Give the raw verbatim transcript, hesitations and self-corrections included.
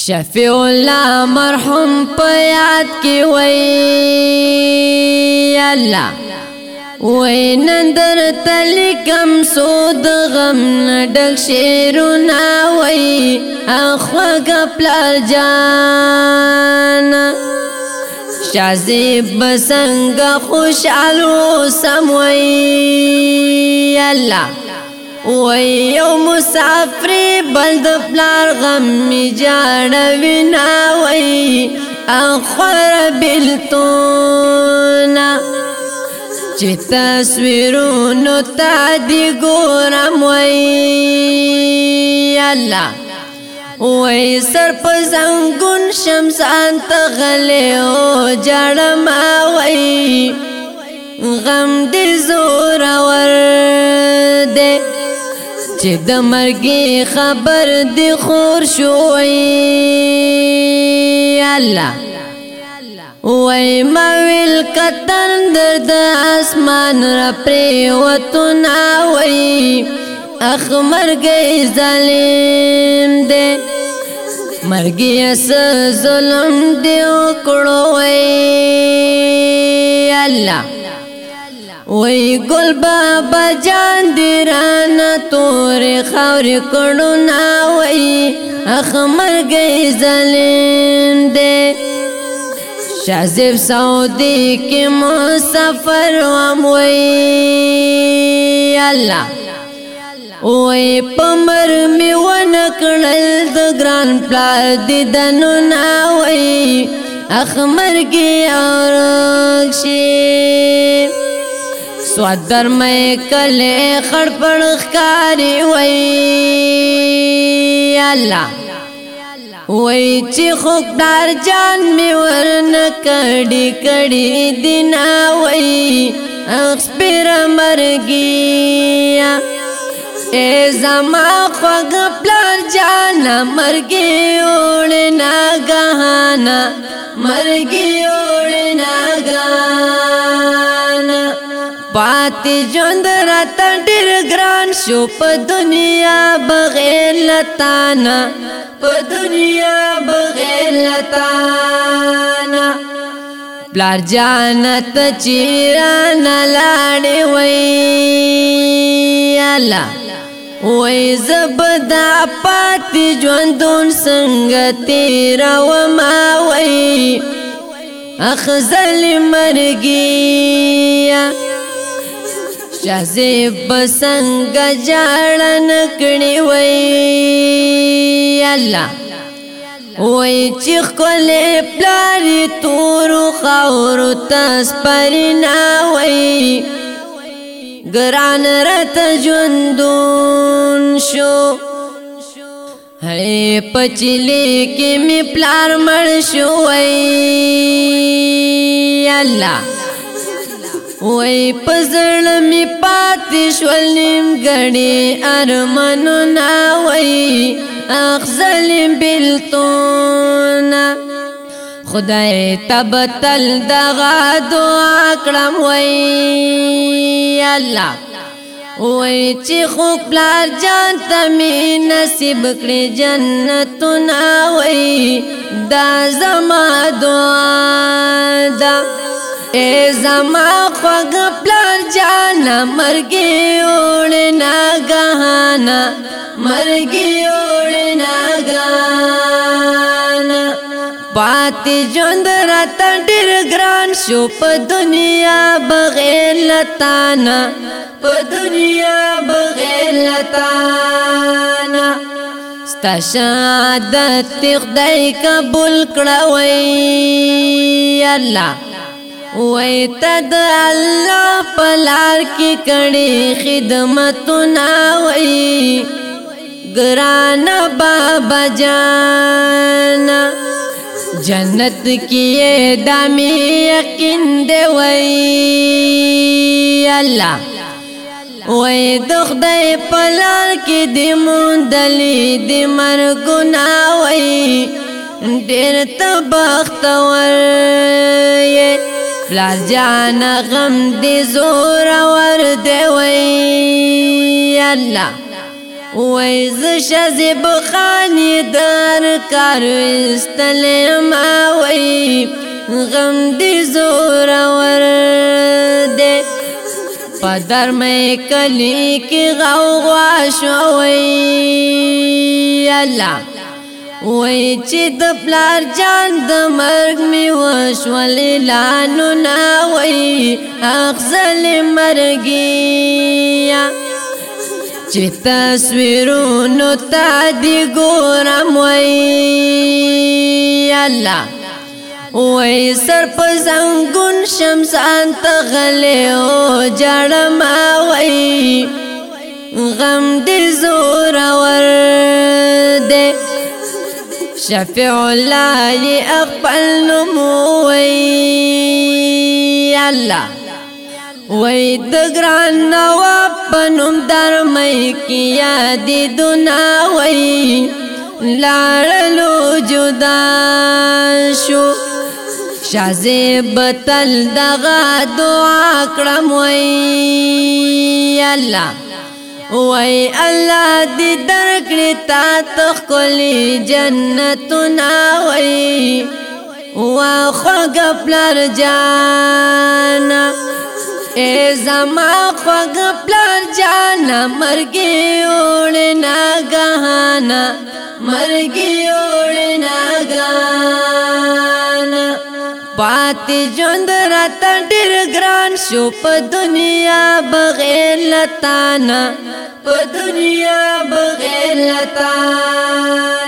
شفیع الله مرحوم په یاد کې وای الله وای نندر تلکم سود غم ډک شیرونه وای اخوګ پلار جان شازیب بسنګ خوشالو سم وای الله وای یو مسافر بلد پلار غم می جاړوي نا وای اخر بلتونا چې تصویرونو تا دی ګورم وای الله وای سر په زنګون شمسان ته غلې او جړم وای غم دې زور ور دې چې د مرګي خبر دی خور شوی الله وای مویل کتن درد اسمان را پریوتنا وای اخ مرګي ظالم دې مرګي اس ظلم دې وکړو وای الله وای ګل بابا جان دیرانا تور خور کړو نا وای اخ مرګي ظالم دې شازیب سعودی کې مسافر وام وای الله وای پمر می ونکړل د ګران پلار دې دنو نا وای اخ مرګي اورښي سوادر مې کله خړ پړ ښکاری وای الله وای چې خوګدار جان می ورن کړي کړي دینا وای اخسپر مرګیا اے زما خوګ پلار جان مرګي وړ ناګانا مرګي وړ ناګانا پاتی ژوند راته ډېر ګران شو په دنیا بغیر لتانا په دنیا بغیر لتانا پلار جانت چیران لاړې وای الله وای زبدا پاتی ژوندون څنګه تیرا وما وای اخ ظالم مرګیا شازیب بسنګ جاړن کړي وای الله وای چې کله پلاری تور خاور تاس پرنا وای ګران رت ژوندون شو هي پچلی کې می پلار مړ شو وای الله وای پزړ می پاتې شول نیم غړي ارمانو نا وای اخ ظالم بلتونا خدای تبتل دغه دعا کړم وای الله وای چې خو پلار جان ته می نصیب کړې جنتونه وای دا زما دعا ده اے زما خوګ پلار جانا مرګي وړ ناګانا مرګي وړ ناګانا پاتې ژوند راته ډېر ګران شو په دنیا بغیر لتانا په دنیا بغیر لتانا ستا شهادت خدای قبول کړه وای الله وای تد الله پلار کی کړي خدمتونه وای ګران بابا جان جنت کی دامي یقین دی وای الله وای د خدای پلار کی دی مندلې دی مرګونه وای ډېر تبختور پلار جان غم دی زور ور دی وای الله وای ز شذب خانی در کار استلم وای غم دی زور ور دے پدر میں کلی کی غوغا شوی الله وای چې د پلار جان د مرګ می وشول لانو نا وای اغزل مرګیا چې تصویرونو تا دی ګورم وای الله وای سر په زنګون شمسان تغله او جړم وای غم دې زور ور دې شفیع الله اقبل نموي الله وای د ګران نواب پنوم در مې کیا دې دنا وای لاړلو جدا شو شازه بتل دغه دعا کړم وای الله وای الله دې درکړې تا تخلي جنتنا وای وا خوګ پلار جانا اے زما خوګ پلار جانا مرګي وړنا غانا مرګي وړنا غانا پاتې ژوند راته ډېر ګران شو په دنیا بغیر لتانا په دنیا بغیر لتانا